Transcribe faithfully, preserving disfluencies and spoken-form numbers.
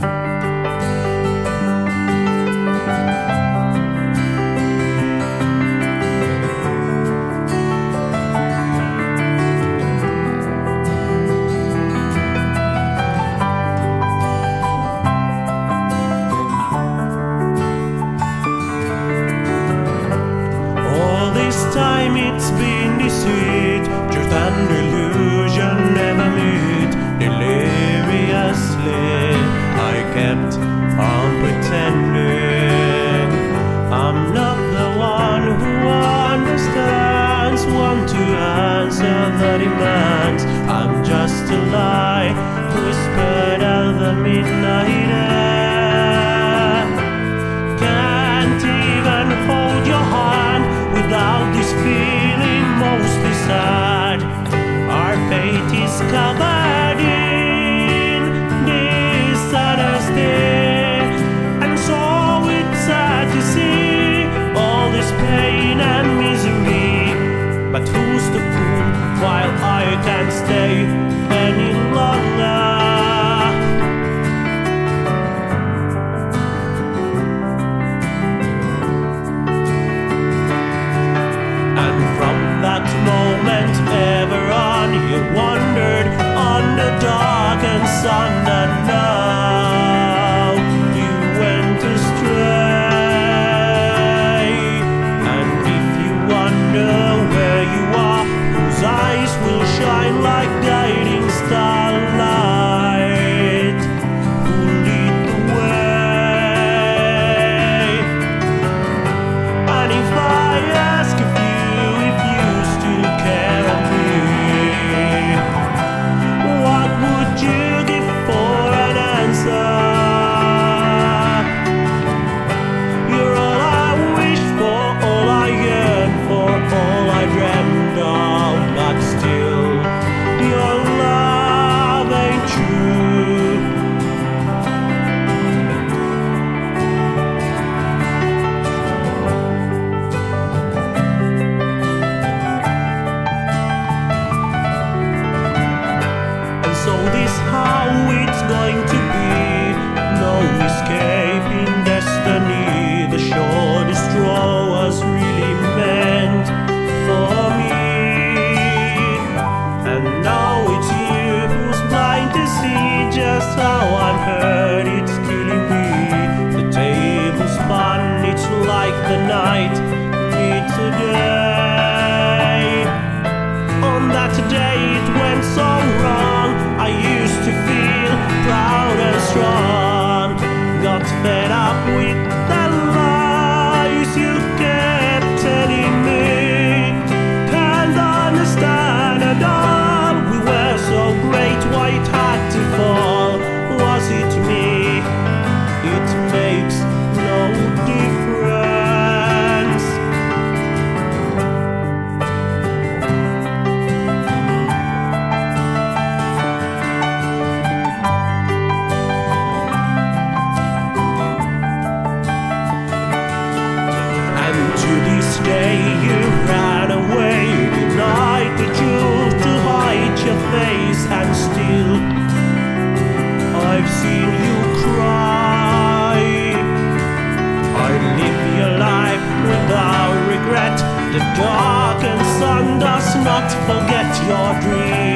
Time it's been deceit, truth and illusion never meet. Deliriously I kept on pretending I'm not the one who understands, one to answer the demands. I'm just a lie whispered at the midnight air. Can't even hold your hand without this feeling mostly sad. Our fate is covered in dishonesty, and so it's sad to see all this pain and misery. But who's the fool while I can't stay any longer? That moment ever on, you wandered on the darkened sun, and now you went astray. And if you wonder where you are, whose eyes will shine like guiding starlight, who'll lead the way? And if I ask if you So this how it's going to be, no escaping destiny. The shortest straw was really meant for me, and now it's you who's blind to see just how unheard it's killing me. The table's spun, it's like the night meets the day. On that day it went so wrong, I used to feel proud and strong. Got fed up with the lies you kept telling me. Can't understand at all. We were so great, why it had to fall? Was it me? It makes no difference. To this day you ran away, denied the truth to hide your face, and still I've seen you cry. I live your life without regret. The darkened sun does not forget your dreams.